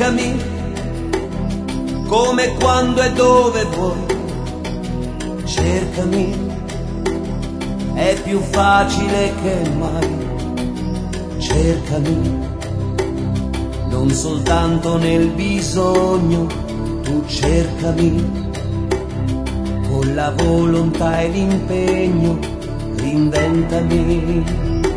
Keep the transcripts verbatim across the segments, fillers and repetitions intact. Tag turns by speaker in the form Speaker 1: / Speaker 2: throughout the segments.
Speaker 1: cercami, come, quando e dove vuoi. Cercami, è più facile che mai. Cercami, non soltanto nel bisogno, tu cercami, con la volontà e l'impegno, reinventami.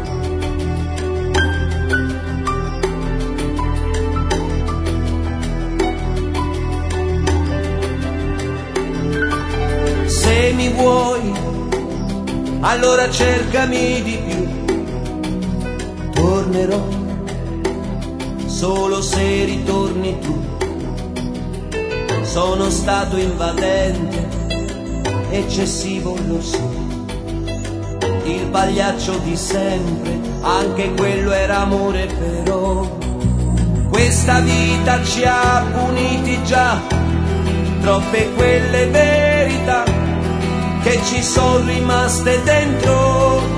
Speaker 1: Se mi vuoi, allora cercami di più. Tornerò solo se ritorni tu. Sono stato invadente, eccessivo lo so, il pagliaccio di sempre, anche quello era amore. Però questa vita ci ha puniti già, troppe quelle verità che ci sono rimaste dentro.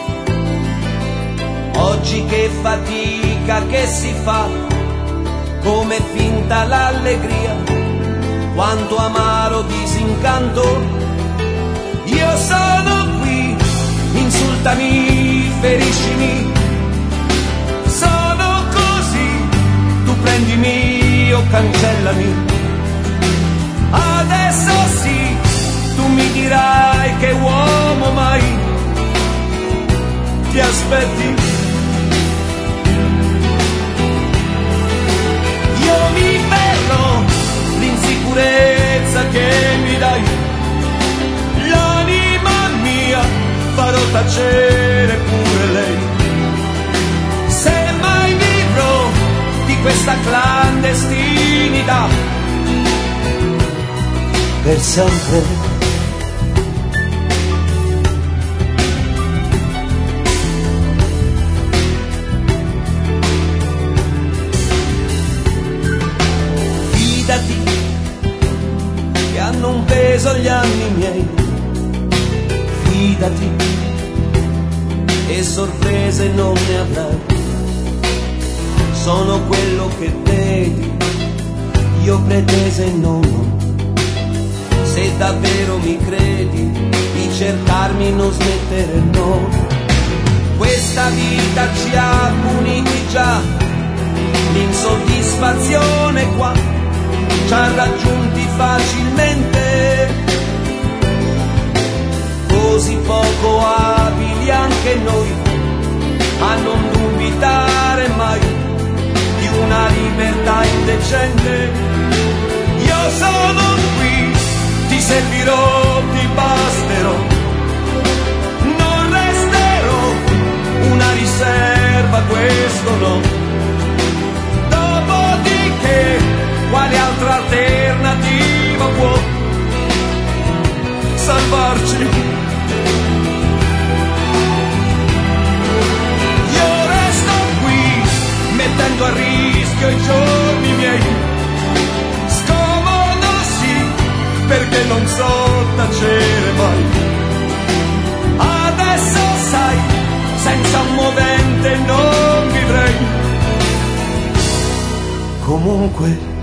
Speaker 1: Oggi che fatica che si fa, come finta l'allegria, quanto amaro disincanto. Io sono qui, insultami, feriscimi, sono così, tu prendimi o cancellami. Adesso sì, tu mi dirai che uomo mai ti aspetti. Io mi perdo l'insicurezza che mi dai, l'anima mia farò tacere pure lei. Se mai vivrò di questa clandestinità per sempre. Fidati che hanno un peso gli anni miei, fidati e sorprese non ne avrai. Sono quello che vedi, io pretese non ho. Se davvero mi credi, di cercarmi non smettere, no. Questa vita ci ha puniti già, l'insoddisfazione qua ci ha raggiunti facilmente. Così poco abili anche noi a non dubitare mai di una libertà indecente. Io sono qui, ti servirò, ti basterò, non resterò una riserva, questo no. Dopodiché, quale altra alternativa può salvarci? Io resto qui, mettendo a rischio i giorni miei, perché non so tacere mai. Adesso sai, senza un movente non vivrei. Comunque